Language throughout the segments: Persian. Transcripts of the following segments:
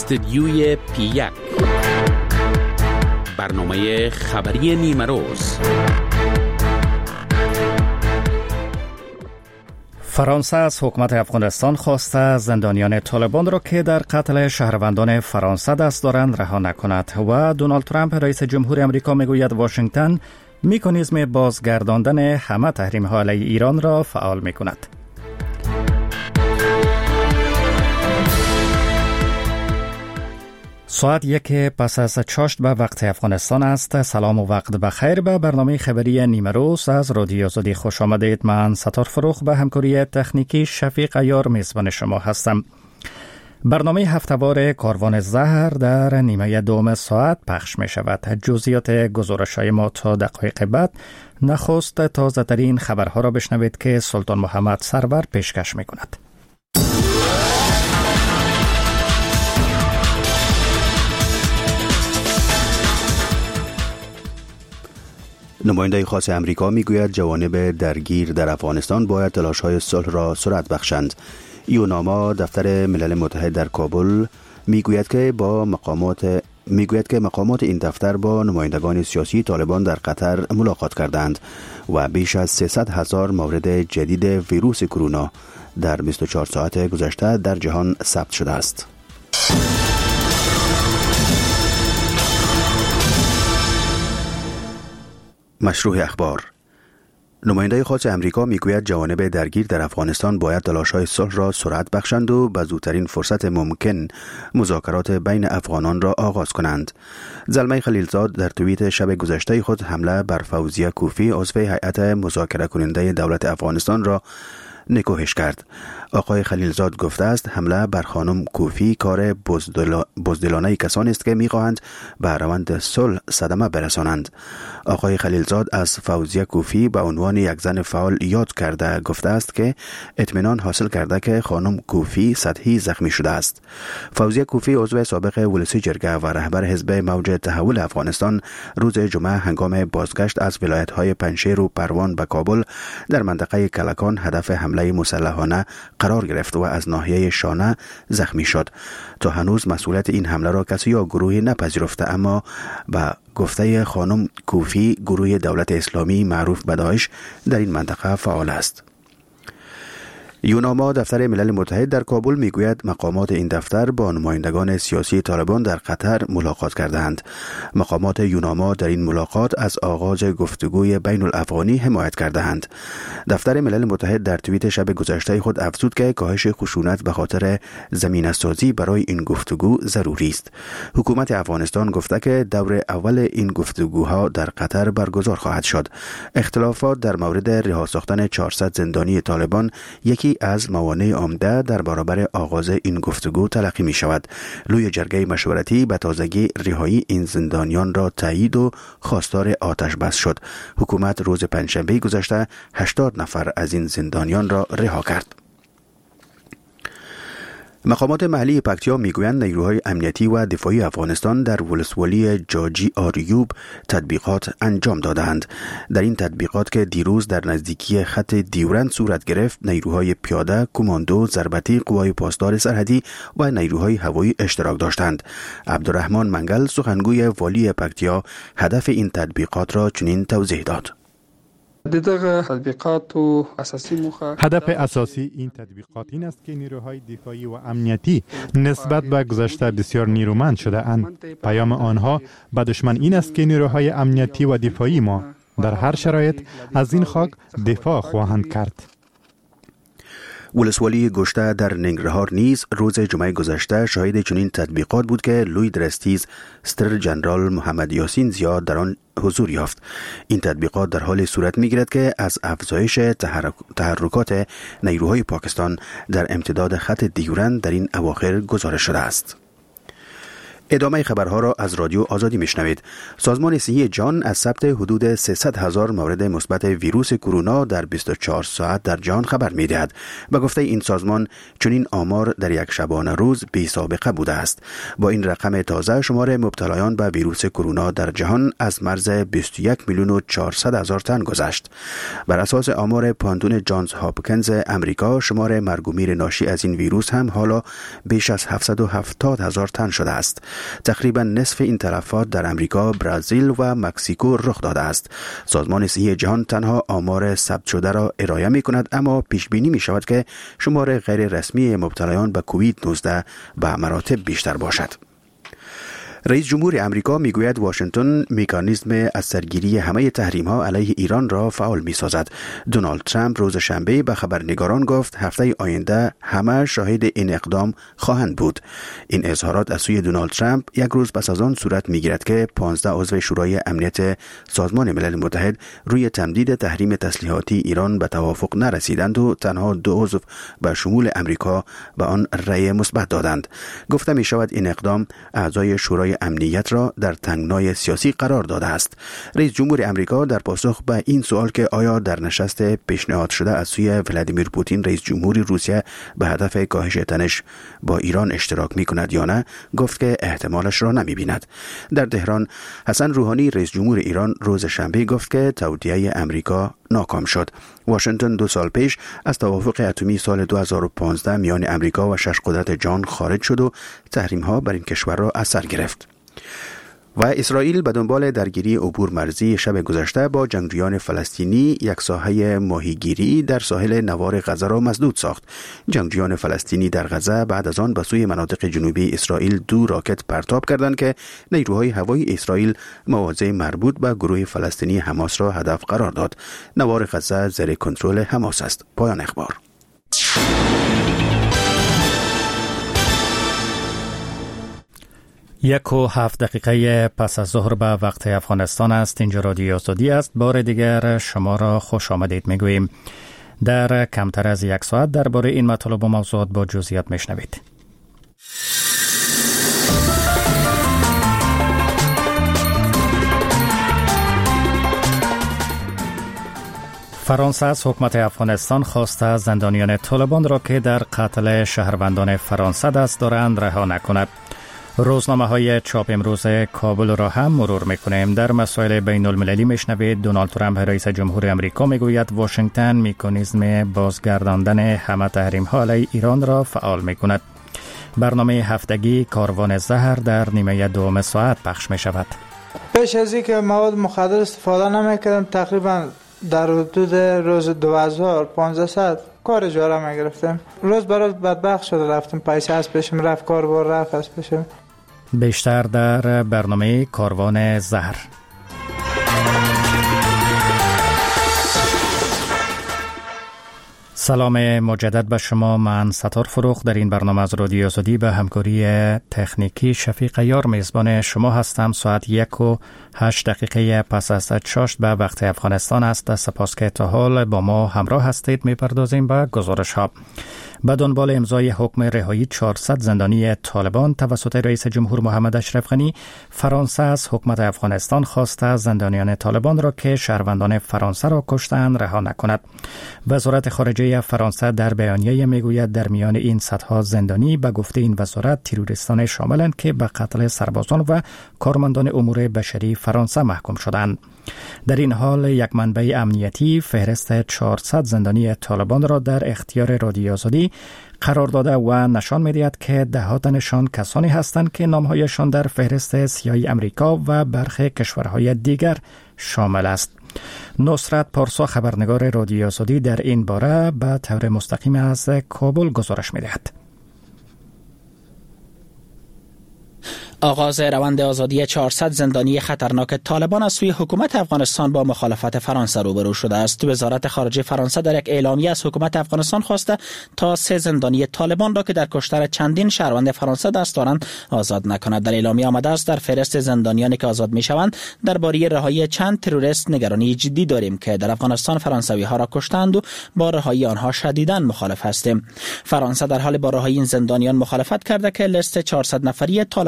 استدیوی پی1 برنامه خبری نیمروز. فرانسه از حکومت افغانستان خواسته زندانیان طالبان را که در قتل شهروندان فرانسه دست دارند رها نکند و دونالد ترامپ رئیس جمهور آمریکا میگوید واشنگتن مکانیزم بازگرداندن همه تحریم‌ها علیه ایران را فعال میکند. ساعت 1 پس از چاشت به وقت افغانستان است. سلام و وقت بخیر. به برنامه خبری نیمروز از رادیو آزادی خوش آمدید. من ستار فروخ به همکاری تکنیکی شفیق عیار میزبان شما هستم. برنامه هفته‌وار کاروان زهر در نیمه دوم ساعت پخش می شود. جزئیات گزارش‌های ما تا دقایق بعد. نخست تازه ترین خبرها را بشنوید که سلطان محمد سرور پیشکش می کند. نماینده خاص امریکا میگوید جوانب درگیر در افغانستان باید تلاش‌های صلح را سرعت بخشند. یوناما دفتر ملل متحد در کابل میگوید که مقامات این دفتر با نمایندگان سیاسی طالبان در قطر ملاقات کردند و بیش از 300,000 مورد جدید ویروس کرونا در 24 ساعت گذشته در جهان ثبت شده است. مشروع اخبار. نماینده خاص امریکا میگوید جوانب درگیر در افغانستان باید تلاش‌های صلح را سرعت بخشند و به زودترین فرصت ممکن مذاکرات بین افغانان را آغاز کنند. زلمه خلیلزاد در توییت شب گذشته خود حمله بر فوزیه کوفی عضو هیئت مذاکره کننده دولت افغانستان را نکوهش کرد. آقای خلیلزاد گفته است حمله بر خانم کوفی کار بزدلانه کسانی است که می‌خواهند به روند صلح صدمه برسانند. آقای خلیلزاد از فوزیه کوفی به عنوان یک زن فعال یاد کرده گفته است که اطمینان حاصل کرده که خانم کوفی سطحی زخمی شده است. فوزیه کوفی عضو سابق ولسی جرگه و رهبر حزب موج تحول افغانستان روز جمعه هنگام بازگشت از ولایت‌های پنجشیر و پروان به کابل در منطقه کلکان هدف حمله مسلحانه قرار گرفت و از ناحیه شانه زخمی شد. تا هنوز مسئولیت این حمله را کسی یا گروهی نپذیرفته، اما با گفته خانم کوفی گروه دولت اسلامی معروف به داعش در این منطقه فعال است. یوناما دفتر ملل متحد در کابل میگوید مقامات این دفتر با نمایندگان سیاسی طالبان در قطر ملاقات کردند. مقامات یوناما در این ملاقات از آغاز گفتگوی بین الافغانی حمایت کردند. دفتر ملل متحد در توییت شب گذشته خود افزود که کاهش خشونت به خاطر زمینه‌سازی برای این گفتگو ضروری است. حکومت افغانستان گفته که دور اول این گفتگوها در قطر برگزار خواهد شد. اختلافات در مورد رها ساختن 400 زندانی طالبان یکی از موانع عمده در برابر آغاز این گفتگو تلقی می شود. لوی جرگه مشورتی به تازگی رهایی این زندانیان را تایید و خواستار آتش بس شد. حکومت روز پنجشنبه گذشته 80 نفر از این زندانیان را رها کرد. مقامات محلی پکتیا میگویند نیروهای امنیتی و دفاعی افغانستان در ولسوالی جاجی آریوب تطبیقات انجام دادند. در این تطبیقات که دیروز در نزدیکی خط دیورند صورت گرفت، نیروهای پیاده، کماندو، ضربتی، قوای پاسدار سرحدی و نیروهای هوایی اشتراک داشتند. عبدالرحمن منگل سخنگوی والی پکتیا هدف این تطبیقات را چنین توضیح داد. هدف اساسی این تطبیقات این است که نیروهای دفاعی و امنیتی نسبت به گذشته بسیار نیرومند شده اند. پیام آنها به دشمن این است که نیروهای امنیتی و دفاعی ما در هر شرایط از این خاک دفاع خواهند کرد. ولسوالی گشته در ننگرهار نیز روز جمعه گذشته شاهد چنین تطبیقات بود که لوی درستیز ستر جنرال محمد یاسین زیاد در آن حضور یافت. این تطبیقات در حال صورت می‌گیرد که از افزایش تحرکات نیروهای پاکستان در امتداد خط دیورند در این اواخر گزارش شده است. ادامه خبرها را از رادیو آزادی میشنوید. سازمان صحی جهان از ثبت حدود 300,000 مورد مثبت ویروس کرونا در 24 ساعت در جهان خبر میدهد. به گفته این سازمان چنین آمار در یک شبانه روز بی سابقه بوده است. با این رقم تازه شمار مبتلایان به ویروس کرونا در جهان از مرز 21,400,000 تن گذشت. بر اساس آمار پانتون جانز هاپکینز امریکا شمار مرگ و میر ناشی از این ویروس هم حالا بیش از 770,000 تن شده است. تقریبا نصف این تلفات در امریکا، برزیل و مکزیکو رخ داده است. سازمان صحی جهان تنها آمار ثبت شده را ارائه می کند، اما پیش بینی می شود که شمار غیر رسمی مبتلایان به کووید 19 به مراتب بیشتر باشد. رئیس جمهور امریکا میگوید واشنگتن مکانیزم از سرگیری همه تحریم‌ها علیه ایران را فعال می‌سازد. دونالد ترامپ روز شنبه به خبرنگاران گفت هفته آینده همه شاهد این اقدام خواهند بود. این اظهارات از سوی دونالد ترامپ یک روز پس از آن صورت می‌گیرد که 15 عضو شورای امنیت سازمان ملل متحد روی تمدید تحریم تسلیحاتی ایران به توافق نرسیدند و تنها 2 عضو به شمول امریکا به آن رأی مثبت دادند. گفته می‌شود این اقدام اعضای شورای امنیت را در تنگنای سیاسی قرار داده است. رئیس جمهور امریکا در پاسخ به این سوال که آیا در نشست پیشنهاد شده از سوی ولادیمیر پوتین رئیس جمهور روسیه به هدف کاهش تنش با ایران اشتراک می کند یا نه، گفت که احتمالش را نمی بیند. در تهران حسن روحانی رئیس جمهور ایران روز شنبه گفت که توطئه امریکا ناکام شد. واشنگتن 2 سال پیش از توافق اتمی سال 2015 میان امریکا و 6 قدرت جهان خارج شد و تحریم‌ها بر این کشور را اثر گرفت. و اسرائیل به دنبال درگیری عبور مرزی شب گذشته با جنگجویان فلسطینی یک ساحه ماهیگیری در ساحل نوار غزه را مسدود ساخت. جنگجویان فلسطینی در غزه بعد از آن به سوی مناطق جنوبی اسرائیل 2 راکت پرتاب کردند که نیروهای هوایی اسرائیل مواضع مربوط به گروه فلسطینی حماس را هدف قرار داد. نوار غزه زیر کنترل حماس است. پایان اخبار. 1:07 پس از ظهر به وقت افغانستان است. اینجا رادیو آزادی است. بار دیگر شما را خوش آمدید میگوییم. در کمتر از 1 ساعت درباره این مطالب و موضوعات با جزئیات میشنوید. فرانسه از حکومت افغانستان خواسته زندانیان طالبان را که در قتل شهروندان فرانسه دست دارند رها نکند. روزنامه های چاپ امروز کابل را هم مرور میکنیم. در مسائل بین المللی میشنوید دونالد ترامپ رئیس جمهور امریکا میگوید واشنگتن مکانیزم بازگرداندن همه تحریم ها علیه ایران را فعال میکند. برنامه هفتگی کاروان زهر در نیمه دوم ساعت پخش میشود. پیش از اینکه مواد مخدر استفاده نمیکردم تقریبا در حدود روز 2500 کار اجاره میگرفتم. روز برای بدبخت شده رفتم، پیسه از پیشم رفت، کاربار رفت از پیشم. بیشتر در برنامه کاروان زهر. سلام مجدد به شما. من ستار فروخ در این برنامه از رادیو آزادی به همکاری تکنیکی شفیق عیار میزبان شما هستم. ساعت 1:08 پس از چاشت به وقت افغانستان است. سپاس که تا حال با ما همراه هستید. میپردازیم به گزارش ها. به دنبال امضای حکم رهایی 400 زندانی طالبان توسط رئیس جمهور محمد اشرف غنی، فرانسه از حکومت افغانستان خواسته زندانیان طالبان را که شهروندان فرانسه را کشتند رها نکند. وزارت خارجه فرانسه در بیانیه میگوید در میان این صدها زندانی به گفته این وزارت تروریستان شاملند که به قتل سربازان و کارمندان امور بشری فرانسه محکوم شدند. در این حال یک منبع امنیتی فهرست 400 زندانی طالبان را در اختیار رادیو آزادی قرار داده و نشان می‌دهد که دهاتنشان کسانی هستند که نامهایشان در فهرست سیاه امریکا و برخی کشورهای دیگر شامل است. نصرت پارسا خبرنگار رادیو آزادی در این باره به طور مستقیم از کابل گزارش می‌دهد. آغاز روند آزادی 400 زندانی خطرناک طالبان از سوی حکومت افغانستان با مخالفت فرانسه روبرو شده است. وزارت خارجه فرانسه در یک اعلامیه از حکومت افغانستان خواسته تا 3 زندانی طالبان را که در کشتار چندین شهروند فرانسه دست دارند آزاد نکند. در اعلامیه آمده است در فهرست زندانیانی که آزاد میشوند درباره رهایی چند تروریست نگرانی جدی داریم که در افغانستان فرانسوی ها را کشتند و با رهایی آنها شدیداً مخالف هستیم. فرانسه در حال با رهایی این زندانیان مخالفت کرده که لیست 400 نفری طالبان که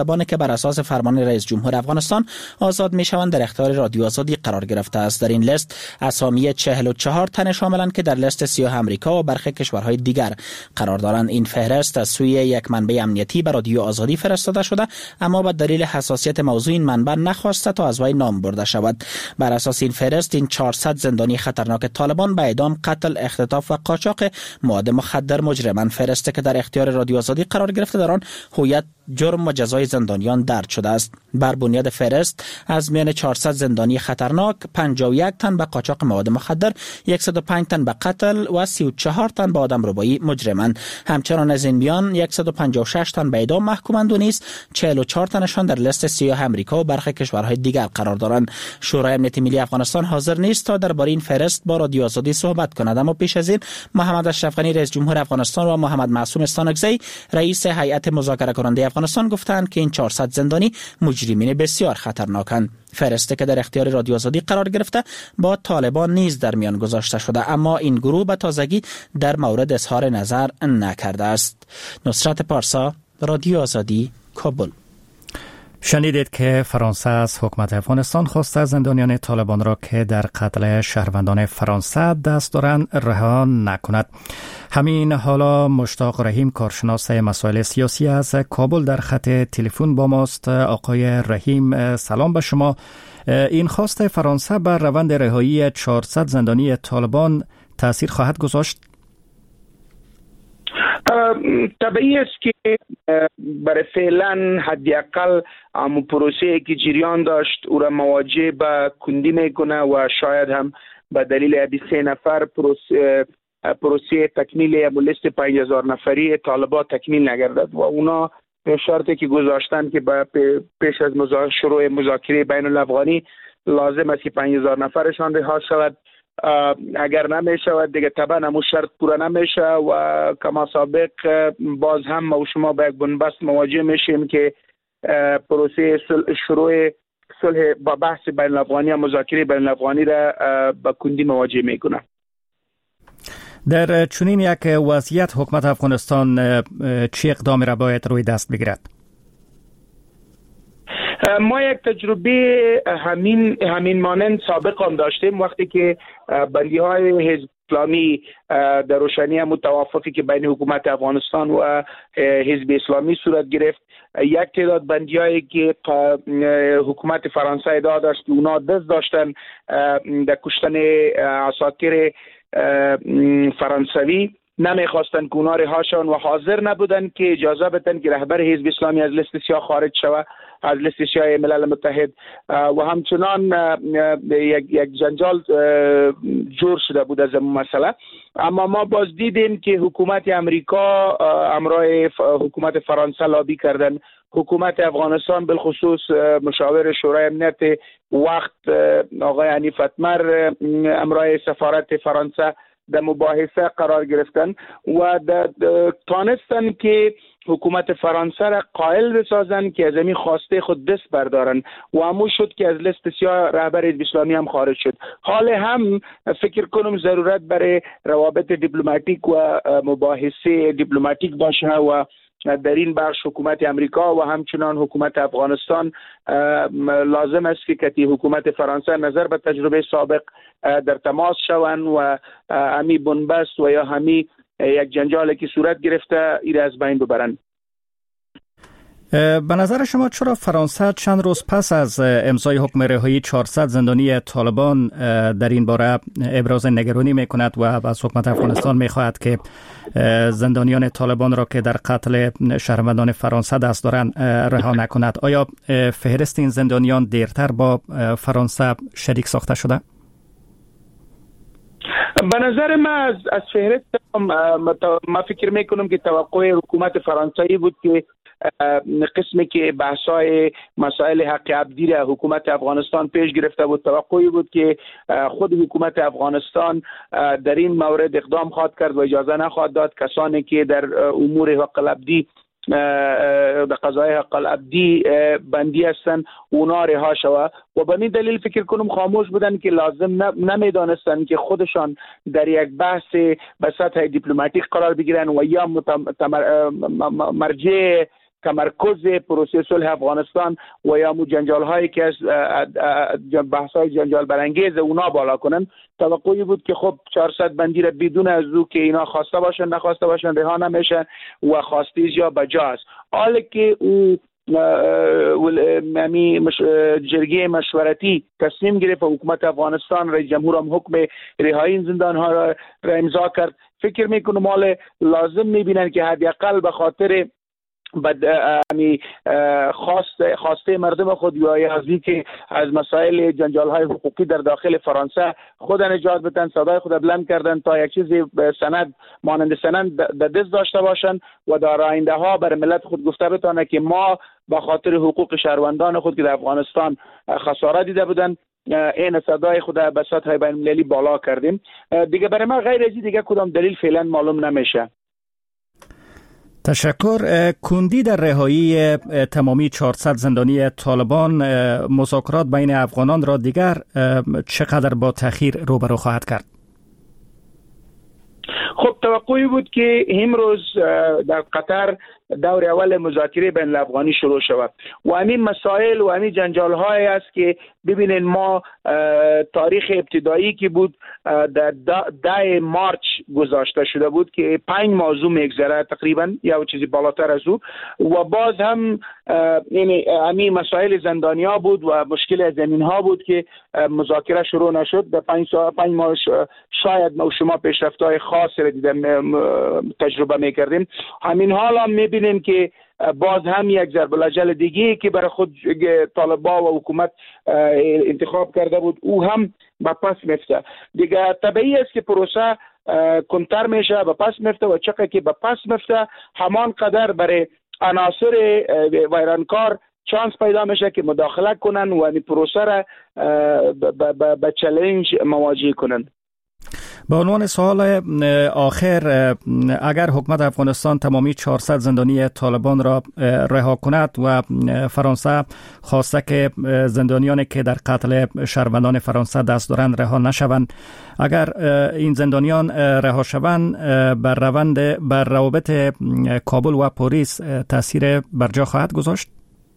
بر اساس فرمان رئیس جمهور افغانستان آزاد میشوند در اختیار رادیو آزادی قرار گرفته است. در این لیست اسامی 44 تن شاملند که در لیست سیاه امریکا و برخی کشورهای دیگر قرار دارند. این فهرست از سوی یک منبع امنیتی به رادیو آزادی فرستاده شده، اما به دلیل حساسیت موضوع این منبع نخواسته تا از وی نام برده شود. بر اساس این فهرست این 400 زندانی خطرناک طالبان به اعدام، قتل، اختطاف و قاچاق مواد مخدر مجرمند. فهرستی که در اختیار رادیو آزادی قرار گرفته در آن هویت، جرم و جزای زندانیان درج شده است. بر بنیاد فهرست از میان 400 زندانی خطرناک 51 تن به قاچاق مواد مخدر، 105 تن به قتل و 34 تن به آدمربایی مجرمند. همچنان از این میان 156 تن به اعدام محکومند و نیز 44 تنشان در لیست سیاه امریکا و برخی کشورهای دیگر قرار دارند. شورای امنیت ملی افغانستان حاضر نیست تا درباره این فهرست با رادیو آزادی صحبت کند، اما پیش از این محمد اشرف غنی رئیس جمهور افغانستان و محمد معصوم استانکزی رئیس هیئت مذاکره کننده افغانستان گفتند که این 400 زندانی مجرمین بسیار خطرناکند. فهرستی که در اختیار رادیو آزادی قرار گرفته با طالبان نیز در میان گذاشته شده، اما این گروه به تازگی در مورد اظهار نظر نکرده است. نصرت پارسا، رادیو آزادی، کابل. شنیدید که فرانسه از حکومت افغانستان خواسته زندانیان طالبان را که در قتل شهروندان فرانسه دست دارند رها نکند. همین حالا مشتاق رحیم، کارشناس مسائل سیاسی از کابل، در خط تلفن با ماست. آقای رحیم، سلام به شما. این خواست فرانسه بر روند رهایی 400 زندانی طالبان تأثیر خواهد گذاشت؟ طبیعی است که برای فعلا حداقل پروسه که جریان داشت او را مواجه به کندی میکنه و شاید هم به دلیل 23 نفر پروسه تکمیل لیست 5000 نفری طالبان تکمیل نگردد و اونا شرطی که گذاشتن که پیش از شروع مذاکره بین الافغانی لازم است که 5000 نفرشان رها شود. اگر نمی شود دیگه طبعا همون شرط پورا نمیشه و کما سابق باز هم و شما به یک بنبست مواجه میشیم که پروسه شروع صلح با بحث بین الافغانی و مذاکره بین الافغانی را به کندی مواجه میکنه. در چنین یک وضعیت حکومت افغانستان چه اقدامی را باید روی دست بگیرد؟ ما یک تجربه همین مانند سابق هم داشتیم وقتی که بندی های حزب اسلامی در روشنی متوافقی که بین حکومت افغانستان و حزب اسلامی صورت گرفت. یک تعداد بندی هایی که حکومت فرانسه ادعا داشت که اونا دست داشتن در کشتن عساکر فرانسوی نمیخواستن که اونا رها شون و حاضر نبودن که اجازه بدن که رهبر حزب اسلامی از لیست سیاه خارج شود، از لیست سیاه ملل متحد، و همچنان یک جنجال جور شده بود از این مسئله. اما ما باز دیدیم که حکومت امریکا همراه حکومت فرانسه لابی کردن. حکومت افغانستان بالخصوص مشاور شورای امنیت وقت آقای حنیف اتمر همراه سفارت فرانسه در مباحثه قرار گرفتن و تانستن که حکومت فرانسه را قائل بسازن که از این خواسته خود دست بردارن و همون شد که از لیست سیاه رهبر حزب اسلامی هم خارج شد. حال هم فکر کنم ضرورت برای روابط دیپلماتیک و مباحثه دیپلماتیک باشه و در این بخش حکومت امریکا و همچنان حکومت افغانستان لازم است که کتی حکومت فرانسه نظر به تجربه سابق در تماس شوند و همی بنبست و یا همی یک جنجالی که صورت گرفته ای را از بین ببرند. به نظر شما چرا فرانسه چند روز پس از امضای حکم رهایی 400 زندانی طالبان در این باره ابراز نگرانی میکند و از حکومت افغانستان میخواهد که زندانیان طالبان را که در قتل شهروندان فرانسه دست دارند رها نکند؟ آیا فهرست این زندانیان دیرتر با فرانسه شریک ساخته شده؟ به نظر من از فهرست ما فکر میکنم که توقع حکومت فرانسوی بود که قسمی که بحثای مسائل حق عبدی را حکومت افغانستان پیش گرفته بود، توقعی بود که خود حکومت افغانستان در این مورد اقدام خواهد کرد و اجازه نخواهد داد کسانی که در امور حق العبدی به قضای حق العبدی بندی هستند اونا رها شود و به این دلیل فکر کنم خاموش بودن که لازم نمیدانستن که خودشان در یک بحث به سطح دیپلماتیک قرار بگیرن و یا مرجع تمرکز پروسه صلح افغانستان و یا مو جنجال هایی که از بحث های جنجال برانگیز اونا بالا کنن. توقعی بود که خب 400 بندی را بدون از او که اینا خواسته باشن نخواسته باشن رها نمیشن و خواستیز یا بجاست. حالا که او جرگه مشورتی تصمیم گرفت و حکومت افغانستان رئیس جمهور هم حکم رهایی این زندان ها را امضا کرد، فکر میکنم مال لازم میبینن که حداقل به خاطر خواسته مردم خود یا از که از مسائل جنجال های حقوقی در داخل فرانسه خود نجات بدن، صدای خود بلند کردن تا یک چیزی سند مانند سند در دست داشته باشند و در آینده ها بر ملت خود گفته بتانه که ما با خاطر حقوق شهروندان خود که در افغانستان خسارت دیده بودن این صدای خود به سطح بین المللی بالا کردیم. دیگه برای ما غیر از دیگه کدام دلیل فعلا معلوم نمیشه. تشکر. کندی در رهایی تمامی 400 زندانی طالبان مذاکرات بین افغانان را دیگر چقدر با تأخیر روبرو خواهد کرد؟ خب توقعی بود که امروز در قطر دور اول مذاکره بین الافغانی شروع شود و همین مسائل و همین جنجال های است که ببینین ما تاریخ ابتدایی که بود در 10 مارچ گذاشته شده بود که 5 موضوع میگذره تقریبا یا چیزی بالاتر از او و باز هم یعنی همین مسائل زندانیا بود و مشکل زمین ها بود که مذاکره شروع نشد. در 5 ماه شاید ما شما پیشرفت‌های خاص را تجربه میکردیم. همین حال هم میبینیم که باز هم یک ضرب الاجل دیگه که برای خود طالبان و حکومت انتخاب کرده بود او هم به پس میفته. دیگه طبیعی است که پروسه کنتر میشه به پس میفته و چقدر که به پس میفته همان قدر برای عناصر ویرانکار چانس پیدا میشه که مداخله کنن و این پروسه را به چالش مواجه کنن. به عنوان سوال آخر، اگر حکومت افغانستان تمامی 400 زندانی طالبان را رها کند و فرانسه خواسته که زندانیانی که در قتل شهروندان فرانسه دست دارند رها نشوند، اگر این زندانیان رها شوند بر روابط کابل و پاریس تاثیر برجا خواهد گذاشت؟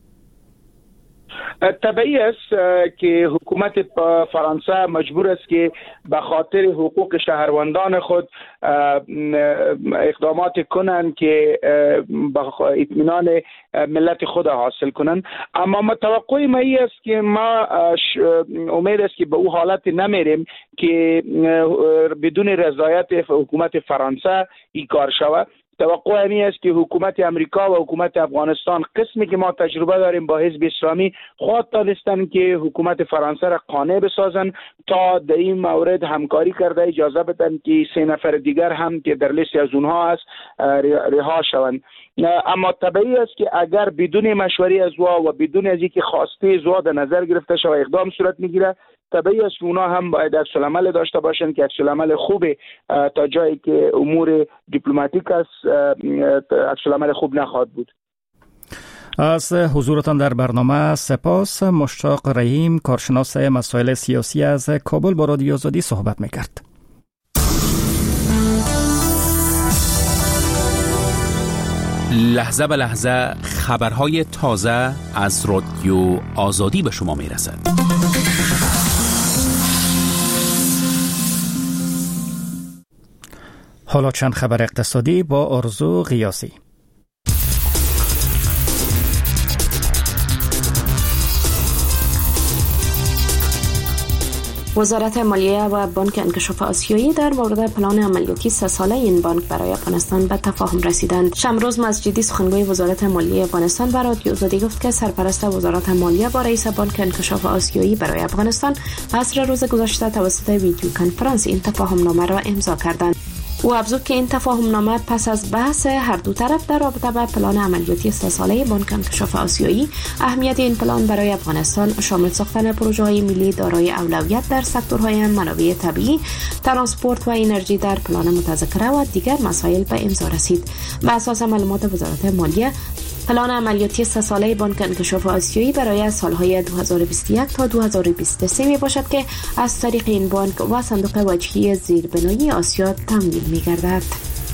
طبیعی است که حکومت فرانسه مجبور است که به خاطر حقوق شهروندان خود اقدامات کنند که اطمینان ملت خود حاصل کنند. اما توقع ما این است که ما امید است که به او حالت نمیریم که بدون رضایت حکومت فرانسه این کار شود. توقع همی است که حکومت امریکا و حکومت افغانستان قسمی که ما تجربه داریم با حزب اسلامی خود دانستن که حکومت فرانسه را قانع بسازن تا در این مورد همکاری کرده اجازه بدن که 3 نفر دیگر هم که در لیست از اونها است رها شوند. اما طبیعی است که اگر بدون مشوره از و بدون از اینکه خواسته زوا در نظر گرفته شود اقدام صورت میگیره، طبیعی است اونا هم باید عکس‌العمل داشته باشند که عکس‌العمل خوب تا جایی که امور دیپلماتیک است عکس‌العمل خوب نخواهد بود. از حضورتان در برنامه سپاس. مشتاق رحیم، کارشناس مسائل سیاسی از کابل، با رادیو آزادی صحبت میکرد. لحظه به لحظه خبرهای تازه از رادیو آزادی به شما میرسد. حالا چند خبر اقتصادی با آرزو قیاسی. وزارت مالیه و بانک انکشاف آسیایی در مورد پلان عملیاتی 3 ساله این بانک برای افغانستان به تفاهم رسیدند. شمروز مسجدی، سخنگوی وزارت مالیه افغانستان، به رادیو آزادی گفت که سرپرست وزارت مالیه با رئیس بانک انکشاف آسیایی برای افغانستان عصر روز گذشته توسط ویدیو کنفرانس این تفاهم نامه را امضا کردند. او افزود که این تفاهم نامه پس از بحث هر دو طرف در رابطه با پلان عملیاتی 3 ساله بانک انکشاف آسیایی، اهمیت این پلان برای افغانستان شامل ساختن پروژه‌های ملی دارای اولویت در سکتورهای منابع طبیعی، ترانسپورت و انرژی در پلان متذکره و دیگر مسائل به امضا رسید. بر اساس معلومات وزارت مالیه، پلان عملیاتی 3 ساله بانک انکشاف آسیایی برای سالهای 2021 تا 2023 می باشد که از طریق این بانک و صندوق وجهی زیربنایی آسیا تمویل می گردد.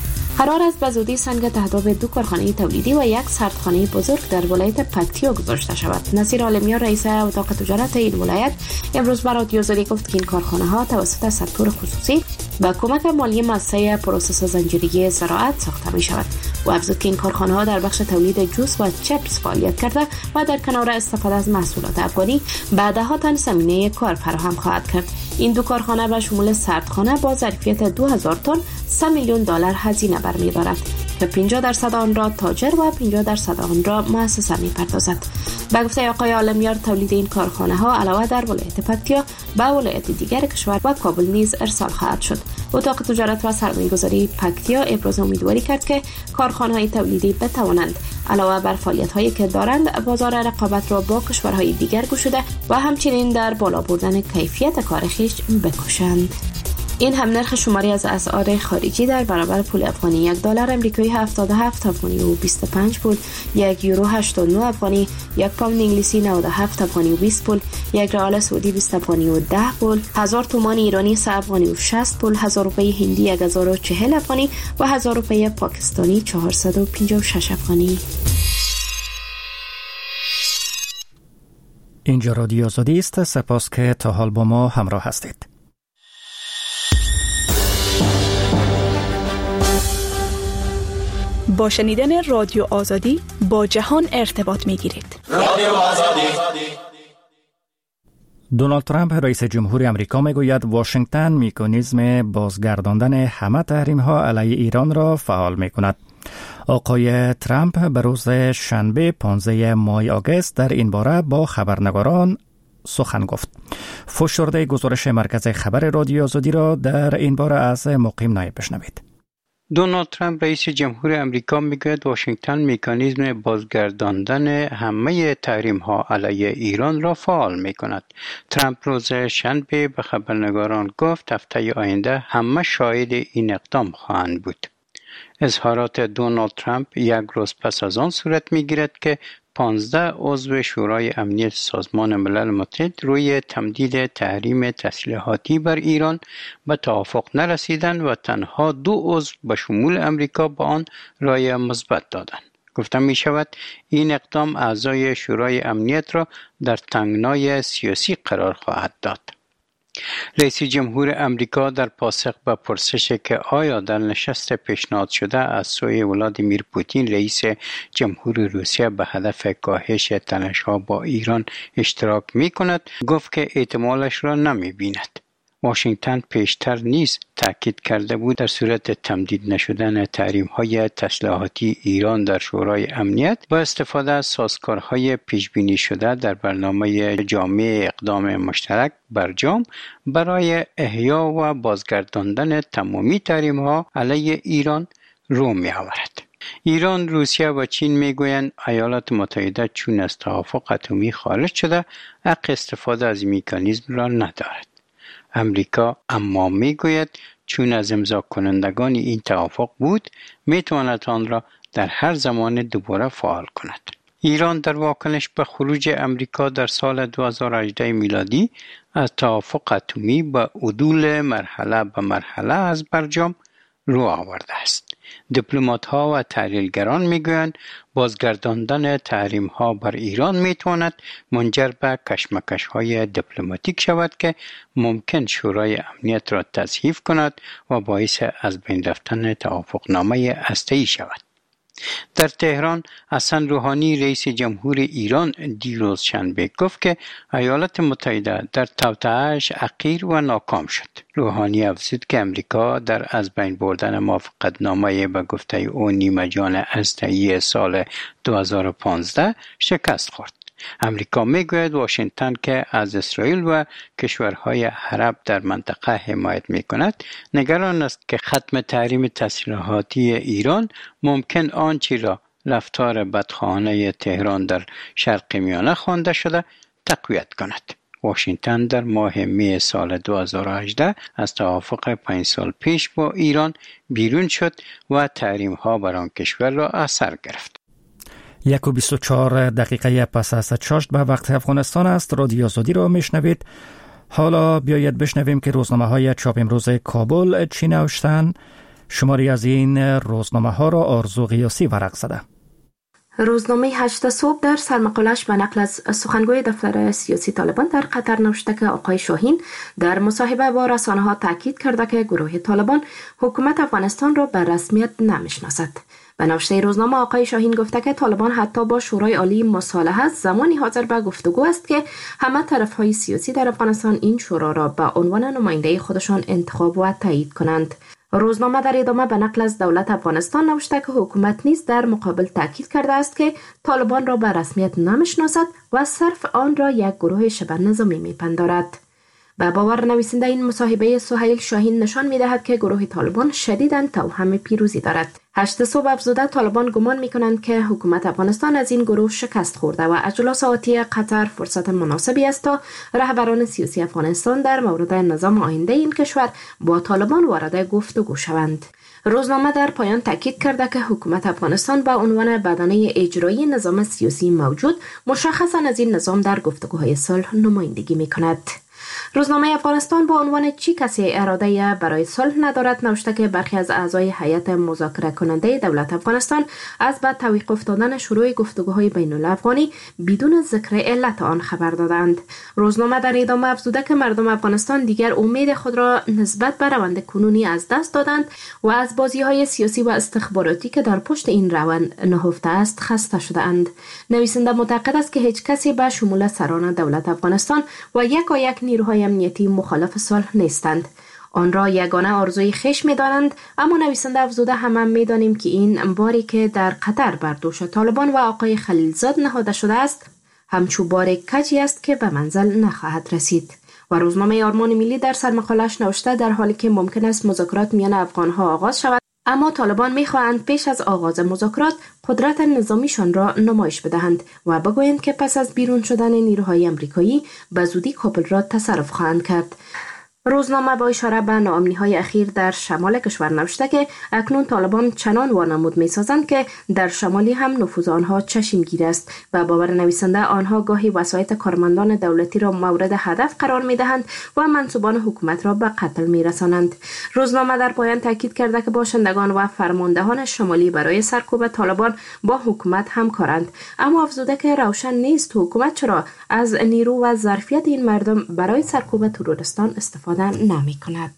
قرار است به زودی سنگ تهداب 2 کارخانه تولیدی و 1 سردخانه بزرگ در ولایت پکتیا گذاشته شود. نصیر عالمیان رئیس اتاق تجارت این ولایت امروز به رادیو زدی گفت که این کارخانه ها توسط سکتور خصوصی با کمک مالی مؤسسه پروسس زنجیره زراعت ساخته می شود و افزود که این کارخانه ها در بخش تولید جوس و چپس فعالیت کرده و در کنار استفاده از محصولات افغانی به دهها تن زمینه کار فراهم خواهد کرد. این 2 کارخانه به شمول سردخانه با ظرفیت 2000 تن $3 میلیون هزینه برمی‌دارد که 50% آن را تاجر و 50% آن را مؤسسه می‌پردازد. به گفته آقای عالمیار تولید این کارخانه ها علاوه در ولایت پکتیا به ولایت دیگر کشور و کابل نیز ارسال خواهد شد. اتاق تجارت و سرمایه‌گذاری پکتیا ابراز امیدواری کرد که کارخانه‌های تولیدی بتوانند علاوه بر فعالیت‌هایی که دارند بازار رقابت را با کشورهای دیگر گشوده و همچنین در بالا بردن کیفیت کار خویش بکوشند. این هم نرخ شماری از اسعار خارجی در برابر پول افغانی: $1 آمریکایی 77 افغانی و 25 پول، $1 یورو 89 افغانی، 1 پوند انگلیسی 97 افغانی و 20 پول، 1 ریال سعودی 20 افغانی و 10 پول، 1000 تومان ایرانی 3 افغانی و 60 پول، 1000 روپیه هندی 1040 افغانی و 1000 روپیه پاکستانی 456 افغانی. اینجا رادیو آزادی است. سپاس که تا حال با ما همراه هستید. با شنیدن رادیو آزادی با جهان ارتباط می‌گیرید. رادیو آزادی. دونالد ترامپ رئیس جمهور آمریکا میگوید واشنگتن مکانیزم بازگرداندن همه تحریم‌ها علیه ایران را فعال می‌کند. آقای ترامپ به روز شنبه 15 ماه آگوست در این باره با خبرنگاران سخن گفت. فشرده گزارش مرکز خبر رادیو آزادی را در این باره از مقیم نایب بشنوید. دونالد ترامپ رئیس جمهور امریکا میگوید واشنگتن مکانیزم بازگرداندن همه تحریم ها علیه ایران را فعال می کند. ترامپ روز شنبه به خبرنگاران گفت هفته آینده همه شاهد این اقدام خواهند بود. اظهارات دونالد ترامپ یک روز پس از آن صورت می گیرد که 15 عضو شورای امنیت سازمان ملل متحد روی تمدید تحریم تسلیحاتی بر ایران به توافق نرسیدند و تنها 2 عضو به شمول امریکا به آن رأی مثبت دادند. گفته می شود این اقدام اعضای شورای امنیت را در تنگنای سیاسی قرار خواهد داد. رئیس جمهور امریکا در پاسخ به پرسش که آیا در نشست پیشنهاد شده از سوی ولادیمیر پوتین رئیس جمهور روسیه به هدف کاهش تنش‌ها با ایران اشتراک می کند گفت که احتمالش را نمی بیند. واشنگتن پیشتر نیز تاکید کرده بود در صورت تمدید نشدن تحریم‌های تسلیحاتی ایران در شورای امنیت با استفاده از سازوکارهای پیش‌بینی شده در برنامه جامع اقدام مشترک برجام برای احیا و بازگرداندن تمامی تحریم‌ها علیه ایران رو می‌آورد. ایران، روسیه و چین میگویند ایالات متحده چون از توافق اتمی خارج شده حق استفاده از مکانیزم را ندارد. امریکا اما میگوید چون از امضا کنندگان این توافق بود میتواند آن را در هر زمان دوباره فعال کند. ایران در واکنش به خروج امریکا در سال 2018 میلادی از توافق اتمی به عدول مرحله به مرحله از برجام رو آورده است. دیپلمات‌ها و تحلیلگران میگویند بازگرداندن تحریم‌ها بر ایران میتواند منجر به کشمکش‌های دیپلماتیک شود که ممکن شورای امنیت را تضعیف کند و باعث از بین رفتن توافقنامه هسته‌ای شود. در تهران حسن روحانی رئیس جمهور ایران دیروز شنبه گفت که ایالات متحده در توطئه‌اش حقیر و ناکام شد. روحانی افزود که امریکا در از بین بردن موافقتنامه به گفته او نیمه جان هسته‌ای سال 2015 شکست خورد. امریکا میگوید واشنگتن که از اسرائیل و کشورهای عرب در منطقه حمایت میکند نگران است که ختم تحریم تسلیحاتی ایران ممکن آنچه را رفتار بدخواهانه تهران در شرق میانه خوانده شده تقویت کند. واشنگتن در ماه می سال 2018 از توافق 5 سال پیش با ایران بیرون شد و تحریم ها بر آن کشور را اثر گرفت. 1:24 دقیقه پس از چاشت به وقت افغانستان است. رادیو آزادی را میشنوید. حالا بیایید بشنویم که روزنامه های چاپ امروز کابل چی نوشتند. شماری از این روزنامه ها را آرزو غیاسی ورق زده. روزنامه 8 صبح در سرمقالش به نقل از سخنگوی دفتر سیاسی طالبان در قطر نوشته که آقای شاهین در مصاحبه با رسانه‌ها تاکید کرده که گروه طالبان حکومت افغانستان را به رسمیت نمیشناسد. به نوشته روزنامه آقای شاهین گفته که طالبان حتی با شورای عالی مصالحه زمانی حاضر به گفتگو است که همه طرف‌های سیاسی در افغانستان این شورا را به عنوان نماینده خودشان انتخاب و تایید کنند. روزنامه در ادامه به نقل از دولت افغانستان نوشته که حکومت نیز در مقابل تاکید کرده است که طالبان را به رسمیت نمیشناسد و صرف آن را یک گروه شبه نظامی میپندارد. به باور نویسنده این مصاحبه سهیل شاهین نشان می‌دهد که گروه طالبان شدیداً توهم پیروزی دارد. 8 صبح افزوده طالبان گمان می‌کنند که حکومت افغانستان از این گروه شکست خورده و اجلاس آتی قطر فرصت مناسبی است تا رهبران سیاسی افغانستان در مورد نظام آینده این کشور با طالبان وارد گفتگو شوند. روزنامه در پایان تاکید کرده که حکومت افغانستان به عنوان بدنه اجرایی نظام سیاسی موجود مشخصاً از این نظام در گفتگوهای صلح نمایندگی می‌کند. روزنامه افغانستان با عنوان چی کسی اراده برای صلح ندارد نوشته که برخی از اعضای هیئت مذاکره کننده دولت افغانستان از بعد توقف دادن شروع گفتگوهای بین الافغانی بدون ذکر علت آن خبر دادند. روزنامه در ادامه افزوده که مردم افغانستان دیگر امید خود را نسبت به روند کنونی از دست دادند و از بازی‌های سیاسی و استخباراتی که در پشت این روند نهفته است خسته شده‌اند. نویسنده معتقد است که هیچ کسی به شمول سران دولت افغانستان و یک نیروهای امنیتی مخالف صلح نیستند. آن را یگانه آرزوی خویش می‌دانند، اما نویسنده افزوده همه می‌دانیم که این باری که در قطر بر دوش طالبان و آقای خلیلزاد نهاده شده است همچو بار کجی است که به منزل نخواهد رسید. و روزنامه آرمان ملی در سرمقالش نوشته در حالی که ممکن است مذاکرات میان افغان‌ها آغاز شود، اما طالبان می‌خواهند پیش از آغاز مذاکرات قدرت نظامیشان را نمایش بدهند و بگویند که پس از بیرون شدن نیروهای آمریکایی به زودی کابل را تصرف خواهند کرد. روزنامه با اشاره به ناامنی‌های اخیر در شمال کشور نوشته که اکنون طالبان چنان وانمود می‌سازند که در شمالی هم نفوذ آنها چشمگیر است و باور نویسنده آنها گاهی وسایط کارمندان دولتی را مورد هدف قرار می‌دهند و منصوبان حکومت را به قتل می‌رسانند. روزنامه در پایان تاکید کرده که باشندگان و فرماندهان شمالی برای سرکوب طالبان با حکومت همکارند، اما افزوده که روشن نیست حکومت چرا از نیرو و ظرفیت این مردم برای سرکوب تروریستان استفاده نمی کند.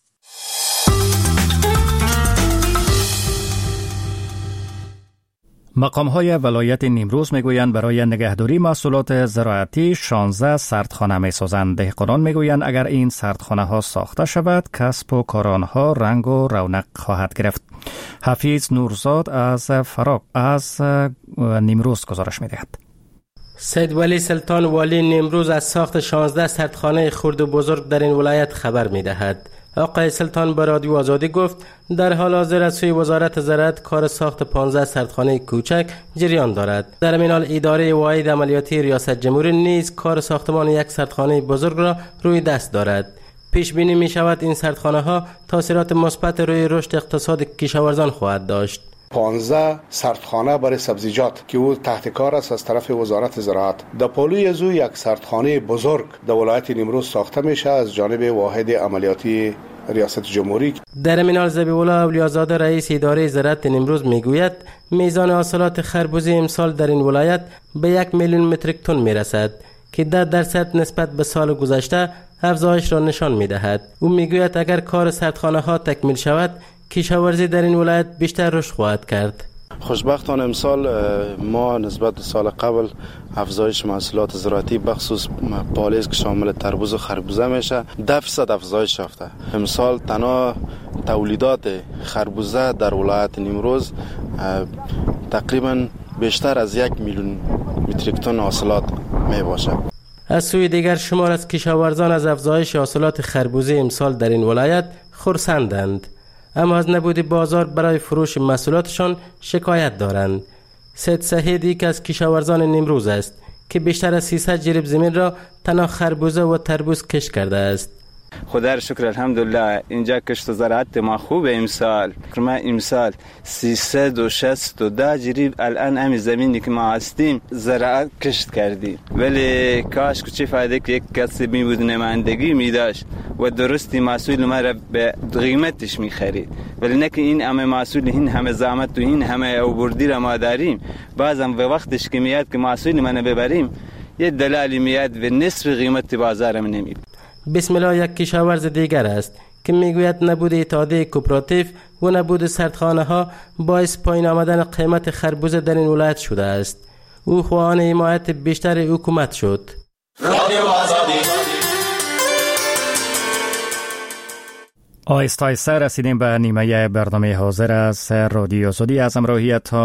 مقام‌های ولایت نیمروز میگویند برای نگهداری محصولات زراعتی 16 سردخانه میسازند. دهقانان میگویند اگر این سردخانه ها ساخته شود کسب و کار آنها رنگ و رونق خواهد گرفت. حفیظ نورزاد از فراق از نیمروز گزارش میدهد. سید ولی سلطان والی نیمروز از ساخت 16 سردخانه خرد و بزرگ در این ولایت خبر می‌دهد. آقای سلطان به رادیو آزادی گفت در حال حاضر از سوی وزارت زراعت کار ساخت 15 سردخانه کوچک جریان دارد. در این حال اداره واحد عملیاتی ریاست جمهوری نیز کار ساختمان یک سردخانه بزرگ را روی دست دارد. پیش بینی می شود این سردخانه ها تاثیرات مثبت روی رشد اقتصاد کشاورزان خواهد داشت. 15 سردخانه برای سبزیجات که او تحت کار است از طرف وزارت زراعت. در پالوی از او یک سردخانه بزرگ در ولایت نیمروز ساخته میشه از جانب واحد عملیاتی ریاست جمهوری. در این حال ذبیح‌الله اولیازاده رئیس اداره زراعت نیمروز میگوید میزان حاصلات خربوزه امسال در این ولایت به 1 میلیون متریک تن میرسد که 10% نسبت به سال گذشته افزایش را نشان میدهد. او میگوید اگر کار سردخانه ها تکمیل شود کشاورزی در این ولایت بیشتر رشد خواهد کرد. خوشبختانه امسال ما نسبت به سال قبل افزایش محصولات زراعتی بخصوص پالیز که شامل تربوز و خربوزه میشه 10% افزایش یافته. امسال تنها تولیدات خربوزه در ولایت نیمروز تقریبا بیشتر از 1 میلیون متریک تن حاصلات می باشد. از سوی دیگر شمار از کشاورزان از افزایش حاصلات خربوزه امسال در این ولایت خرسندند، اما از نبود بازار برای فروش محصولاتشان شکایت دارند. سید سهید یک از کشاورزان نیمروز است که بیشتر از 300 جریب زمین را تنها خربوزه و تربوز کشت کرده است. خدا را شکر الحمدلله اینجا کشت و زراعت ما خوبه. امسال 360 جریب الان همین زمینی که ما هستیم زراعت کشت کردیم، ولی کاش که چه فایده که یک کسی می بود نمایندگی می داشت و درستی محصول ما را به قیمتش می خرید، ولی نه که این همه محصول، این همه زحمت و این همه اوبردی را ما داریم، بازم به وقتش که میاد که محصول منو ببریم یه دلالی میاد به نصف قیمت بازارم نمیده. بسم الله یک کشاورز دیگر است که میگوید نبود اتحادیه کوپراتیو و نبود سردخانه ها باعث پایین آمدن قیمت خربوزه در این ولایت شده است. او خواهان حمایت بیشتر حکومت شد. آهسته آهسته رسیدیم به نیمه برنامه حاضر از رادیو آزادی. از همراهیت